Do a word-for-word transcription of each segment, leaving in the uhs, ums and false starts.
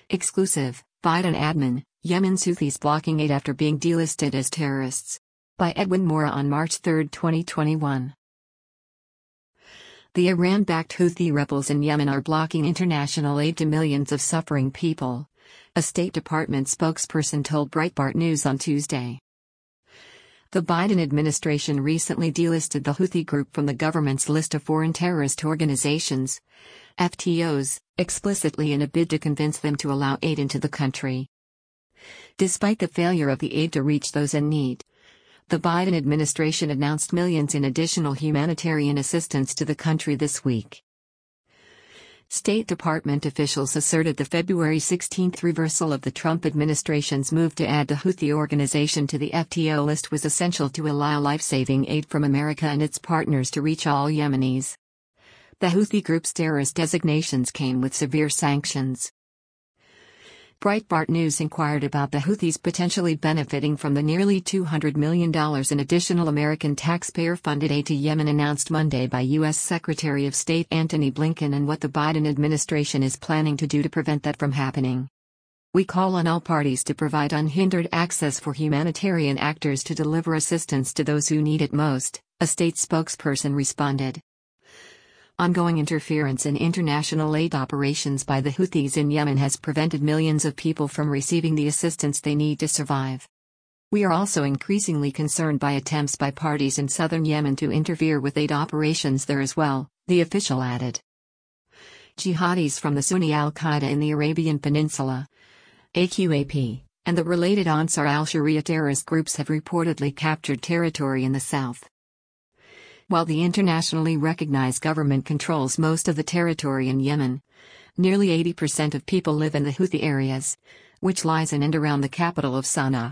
Exclusive, Biden admin, Yemen's Houthis blocking aid after being delisted as terrorists. By Edwin Mora on March third, twenty twenty-one. The Iran-backed Houthi rebels in Yemen are blocking international aid to millions of suffering people, a State Department spokesperson told Breitbart News on Tuesday. The Biden administration recently delisted the Houthi group from the government's list of foreign terrorist organizations, F T Os, explicitly in a bid to convince them to allow aid into the country. Despite the failure of the aid to reach those in need, the Biden administration announced millions in additional humanitarian assistance to the country this week. State Department officials asserted the February sixteenth reversal of the Trump administration's move to add the Houthi organization to the F T O list was essential to allow life-saving aid from America and its partners to reach all Yemenis. The Houthi group's terrorist designations came with severe sanctions. Breitbart News inquired about the Houthis potentially benefiting from the nearly two hundred million dollars in additional American taxpayer-funded aid to Yemen announced Monday by U S Secretary of State Antony Blinken and what the Biden administration is planning to do to prevent that from happening. "We call on all parties to provide unhindered access for humanitarian actors to deliver assistance to those who need it most," a state spokesperson responded. Ongoing interference in international aid operations by the Houthis in Yemen has prevented millions of people from receiving the assistance they need to survive. "We are also increasingly concerned by attempts by parties in southern Yemen to interfere with aid operations there as well," the official added. Jihadis from the Sunni al-Qaeda in the Arabian Peninsula, A Q A P, and the related Ansar al-Sharia terrorist groups have reportedly captured territory in the south. While the internationally recognized government controls most of the territory in Yemen, nearly eighty percent of people live in the Houthi areas, which lies in and around the capital of Sana'a.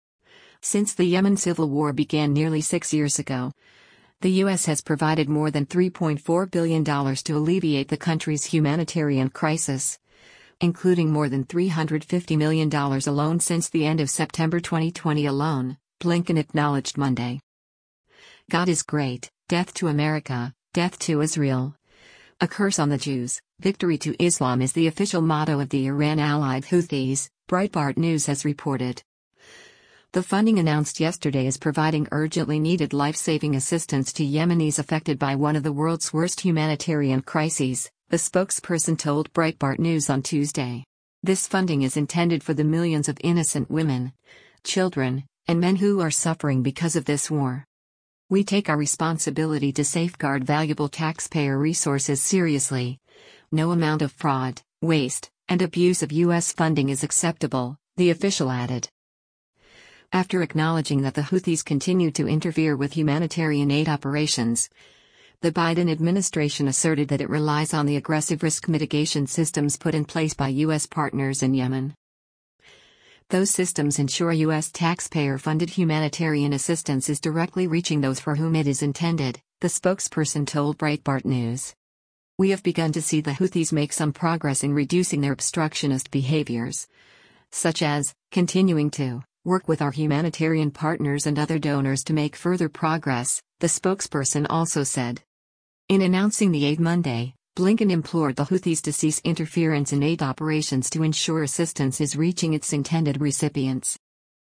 Since the Yemen civil war began nearly six years ago, the U S has provided more than three point four billion dollars to alleviate the country's humanitarian crisis, including more than three hundred fifty million dollars alone since the end of September twenty twenty alone, Blinken acknowledged Monday. "God is great, death to America, death to Israel. A curse on the Jews, victory to Islam" is the official motto of the Iran-allied Houthis, Breitbart News has reported. The funding announced yesterday is providing urgently needed life-saving assistance to Yemenis affected by one of the world's worst humanitarian crises, the spokesperson told Breitbart News on Tuesday. "This funding is intended for the millions of innocent women, children, and men who are suffering because of this war. We take our responsibility to safeguard valuable taxpayer resources seriously. No amount of fraud, waste, and abuse of U S funding is acceptable," the official added. After acknowledging that the Houthis continue to interfere with humanitarian aid operations, the Biden administration asserted that it relies on the aggressive risk mitigation systems put in place by U S partners in Yemen. Those systems ensure U S taxpayer-funded humanitarian assistance is directly reaching those for whom it is intended, the spokesperson told Breitbart News. "We have begun to see the Houthis make some progress in reducing their obstructionist behaviors, such as continuing to work with our humanitarian partners and other donors to make further progress," the spokesperson also said. In announcing the aid Monday, Blinken implored the Houthis to cease interference in aid operations to ensure assistance is reaching its intended recipients.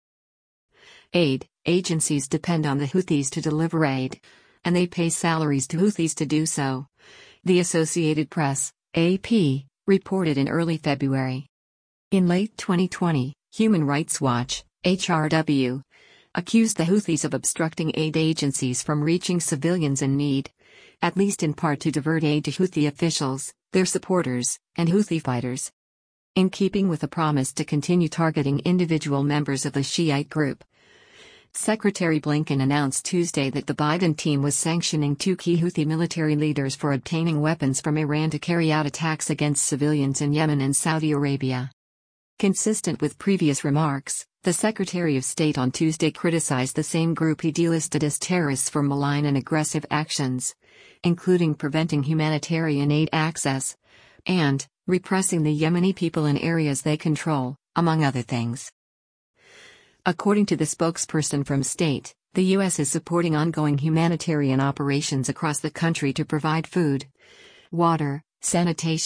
Aid agencies depend on the Houthis to deliver aid, and they pay salaries to Houthis to do so, the Associated Press, A P, reported in early February. In late twenty twenty, Human Rights Watch, H R W, accused the Houthis of obstructing aid agencies from reaching civilians in need, at least in part to divert aid to Houthi officials, their supporters, and Houthi fighters. In keeping with a promise to continue targeting individual members of the Shiite group, Secretary Blinken announced Tuesday that the Biden team was sanctioning two key Houthi military leaders for obtaining weapons from Iran to carry out attacks against civilians in Yemen and Saudi Arabia. Consistent with previous remarks, the Secretary of State on Tuesday criticized the same group he delisted as terrorists for malign and aggressive actions, including preventing humanitarian aid access and repressing the Yemeni people in areas they control, among other things. According to the spokesperson from state, the U S is supporting ongoing humanitarian operations across the country to provide food, water, sanitation,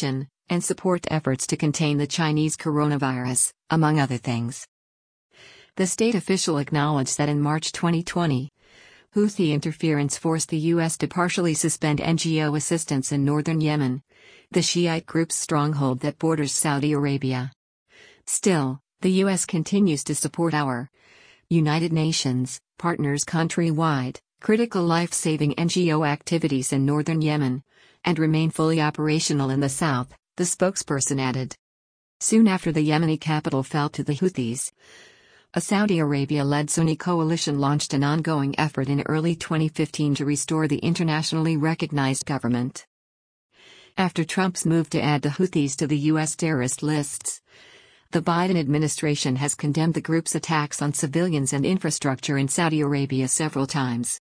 and support efforts to contain the Chinese coronavirus, among other things. The state official acknowledged that in March twenty twenty, Houthi interference forced the U S to partially suspend N G O assistance in northern Yemen, the Shiite group's stronghold that borders Saudi Arabia. Still, the U S continues to support our United Nations partners countrywide, critical life-saving N G O activities in northern Yemen, and remain fully operational in the south, the spokesperson added. Soon after the Yemeni capital fell to the Houthis, a Saudi Arabia-led Sunni coalition launched an ongoing effort in early twenty fifteen to restore the internationally recognized government. After Trump's move to add the Houthis to the U S terrorist lists, the Biden administration has condemned the group's attacks on civilians and infrastructure in Saudi Arabia several times.